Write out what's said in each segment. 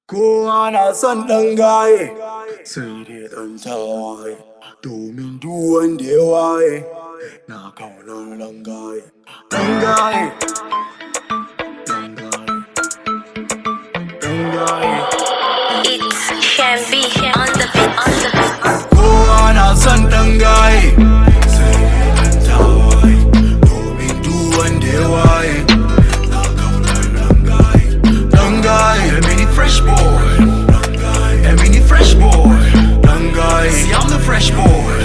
Kowa na son ɗan gaye, sai dai ɗan tawaye. Domin duk wanda ya waye, na kaunar ɗan gaye. Ɗan gaye, ɗan gaye, ɗan gaye. It's Shambi on the beat. Kowa na son ɗan gaye, sai dai ɗan tawaye. Domin duk wanda ya waye, na kaunar ɗan gaye. Ɗan gaye, a mini fresh boy. Ɗan gaye, a mini fresh boy. Ɗan gaye, see I'm the fresh boy.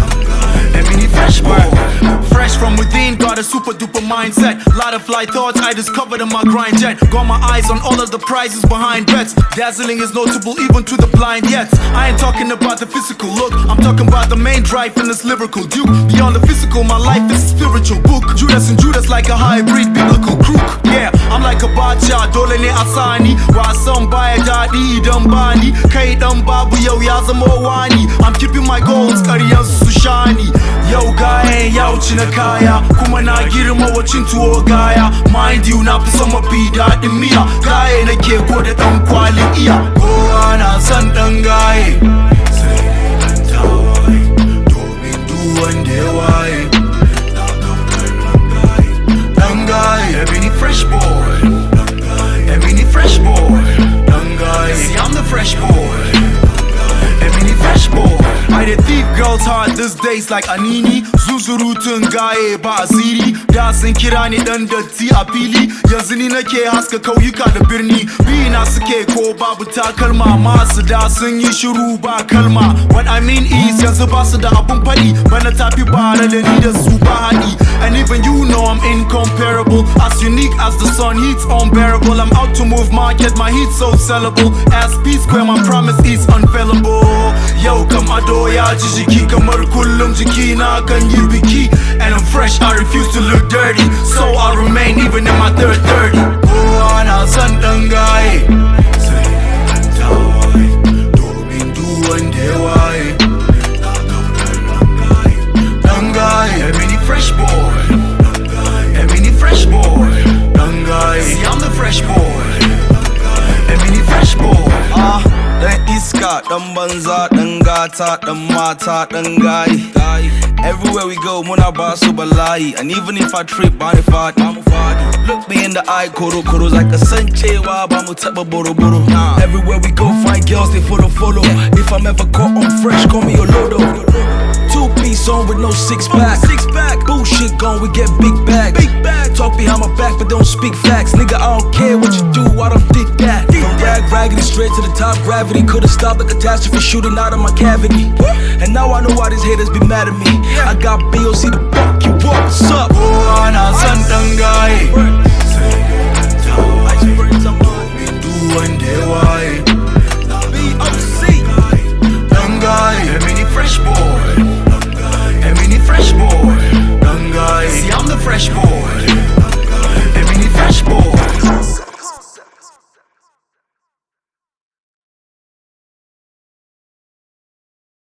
A mini fresh boy. Fresh from within, got a super duper mindset. Lot of fly thoughts I discovered in my grind jet. Got my eyes on all of the prizes behind bets. Dazzling is notable even to the blind yet. I ain't talking about the physical look, I'm talking about the main drive in this lyrical duke. Beyond the physical, my life is a spiritual book. Judas and Judas like a hybrid biblical crook. Yeah, I'm like a bacha, dole ne asani. Wasan baya daɗi idan bani. Kai dan babu yau ya zama wani. I'm keeping my goals, ƙaryan su shani. Yau gaye, yau ci na kaya. Kuma na girma wacin tuwo gaya. Mind you, na fi son mafi daɗin miya. Gaye nake ko da ɗan kwalin iya. Kowa na son ɗan gaye, sai dai ɗan tawaye. Domin duk wanda ya waye, na kaunar ɗan gaye. Ɗan gaye, a mini fresh boy. Ɗan gaye, a mini fresh boy. Ɗan gaye, see I'm the fresh boy. A mini fresh boy. I the thief girl's heart these days like Anini. Zuzurutun gaye ba asiri. Da sun kira ni dan datti a fili. Yanzu ni nake haska kauyuka da birni. Bina suke ko babu takalma. Masu da sun yi shiru ba kalma. What I mean is yanzu ba su da abun faɗi. Bana tafi bare da ni da su ba haɗi. And even you know I'm incomparable. As unique as the sun, heat's unbearable. I'm out to move market, my heat's so sellable. As P-Square, my promise is unfailable. Yau kam ado ya ji jiki kamar kullum jiki na kan yi biki. And I'm fresh, I refuse to look dirty. So I'll remain even in my third 30. Kowa na son ɗan gaye, sai dai ɗan tawaye. Domin duk wanda ya waye, na kaunar ɗan gaye. Ɗan gaye, a mini fresh boy. Ɗan gaye, a mini fresh boy. Ɗan gaye, see I'm the fresh boy. A mini fresh boy. Dan iska, dan banza, dan gata, dan mata, dan gaye. Everywhere we go, muna ba su bala'i. And even if I trip, ba ni fadi. Look me in the eye, koro like a san cewa ba mu taɓa boro. Everywhere we go, find girls, they follow. If I'm ever caught on fresh, call me Olodo. 2-piece on with no six-pack. Bullshit gone, we get big bags. Talk behind my back, but don't speak facts. Nigga, I don't care what you do, I don't dig that. From raggedy straight to the top, gravity could've stopped the catastrophe shooting out of my cavity. And now I know why these haters be mad at me. I got BOC to fuck you up, what's up? Kowa na son ɗan gaye, sai dai ɗan tawaye. Domin duk wanda ya waye,